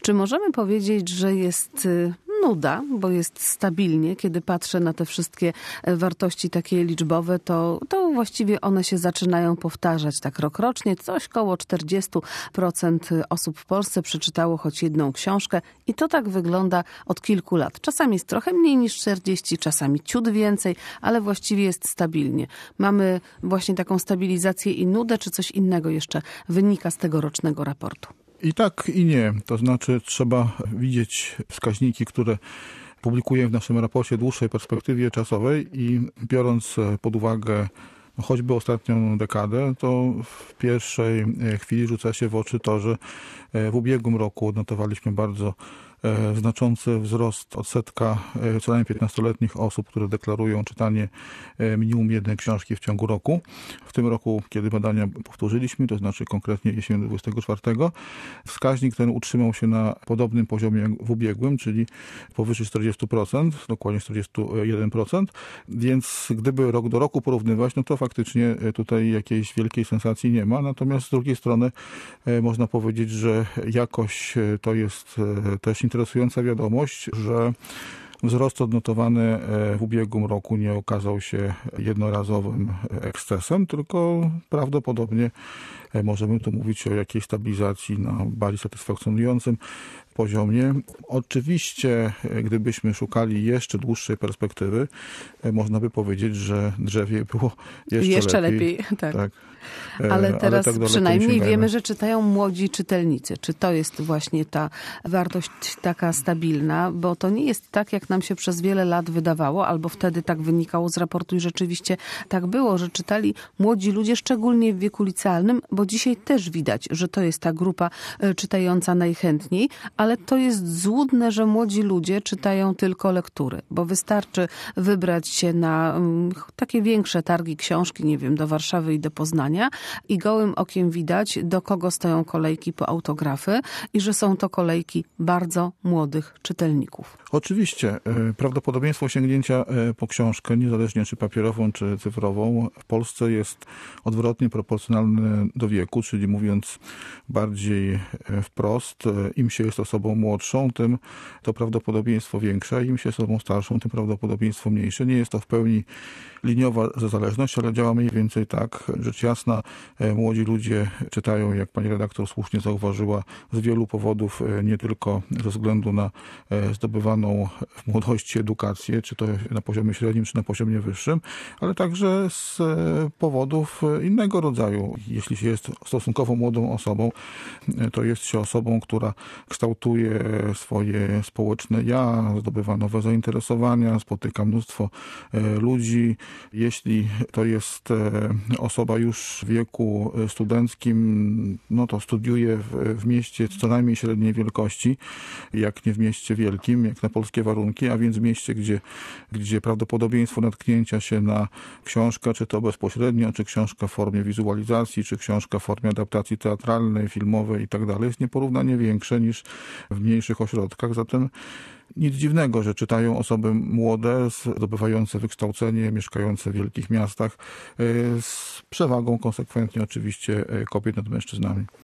Czy możemy powiedzieć, że jest nuda, bo jest stabilnie? Kiedy patrzę na te wszystkie wartości takie liczbowe, to właściwie one się zaczynają powtarzać tak rokrocznie. Coś koło 40% osób w Polsce przeczytało choć jedną książkę i to tak wygląda od kilku lat. Czasami jest trochę mniej niż 40, czasami ciut więcej, ale właściwie jest stabilnie. Mamy właśnie taką stabilizację i nudę, czy coś innego jeszcze wynika z tegorocznego raportu? I tak, i nie. To znaczy trzeba widzieć wskaźniki, które publikujemy w naszym raporcie w dłuższej perspektywie czasowej i biorąc pod uwagę choćby ostatnią dekadę, to w pierwszej chwili rzuca się w oczy to, że w ubiegłym roku odnotowaliśmy bardzo znaczący wzrost odsetka co najmniej 15-letnich osób, które deklarują czytanie minimum jednej książki w ciągu roku. W tym roku, kiedy badania powtórzyliśmy, to znaczy konkretnie jesienią 2024, wskaźnik ten utrzymał się na podobnym poziomie jak w ubiegłym, czyli powyżej 40%, dokładnie 41%, więc gdyby rok do roku porównywać, no to faktycznie tutaj jakiejś wielkiej sensacji nie ma, natomiast z drugiej strony można powiedzieć, że jakoś to jest też interesująca wiadomość, że wzrost odnotowany w ubiegłym roku nie okazał się jednorazowym ekscesem, tylko prawdopodobnie możemy tu mówić o jakiejś stabilizacji na bardziej satysfakcjonującym poziomie. Oczywiście, gdybyśmy szukali jeszcze dłuższej perspektywy, można by powiedzieć, że drzewie było jeszcze lepiej. Tak. Ale teraz tak przynajmniej wiemy, że czytają młodzi czytelnicy. Czy to jest właśnie ta wartość taka stabilna? Bo to nie jest tak, jak nam się przez wiele lat wydawało, albo wtedy tak wynikało z raportu i rzeczywiście tak było, że czytali młodzi ludzie, szczególnie w wieku licealnym, bo dzisiaj też widać, że to jest ta grupa czytająca najchętniej, ale to jest złudne, że młodzi ludzie czytają tylko lektury, bo wystarczy wybrać się na takie większe targi książki, nie wiem, do Warszawy i do Poznania i gołym okiem widać, do kogo stoją kolejki po autografy i że są to kolejki bardzo młodych czytelników. Oczywiście. Prawdopodobieństwo sięgnięcia po książkę, niezależnie czy papierową, czy cyfrową, w Polsce jest odwrotnie proporcjonalne do wieku, czyli mówiąc bardziej wprost, im się jest osobą młodszą, tym to prawdopodobieństwo większe, im się jest osobą starszą, tym prawdopodobieństwo mniejsze. Nie jest to w pełni liniowa zależność, ale działa mniej więcej tak. Rzecz jasna, młodzi ludzie czytają, jak pani redaktor słusznie zauważyła, z wielu powodów, nie tylko ze względu na zdobywaną w młodości edukację, czy to na poziomie średnim, czy na poziomie wyższym, ale także z powodów innego rodzaju. Jeśli się jest stosunkowo młodą osobą, to jest się osobą, która kształtuje swoje społeczne ja, zdobywa nowe zainteresowania, spotyka mnóstwo ludzi. Jeśli to jest osoba już w wieku studenckim, no to studiuje w mieście co najmniej średniej wielkości, jak nie w mieście wielkim, jak na polskie warunki, a więc w mieście, gdzie prawdopodobieństwo natknięcia się na książkę, czy to bezpośrednio, czy książkę w formie wizualizacji, czy książkę w formie adaptacji teatralnej, filmowej i tak dalej, jest nieporównanie większe niż w mniejszych ośrodkach. Zatem nic dziwnego, że czytają osoby młode, zdobywające wykształcenie, mieszkające w wielkich miastach, z przewagą konsekwentnie oczywiście kobiet nad mężczyznami.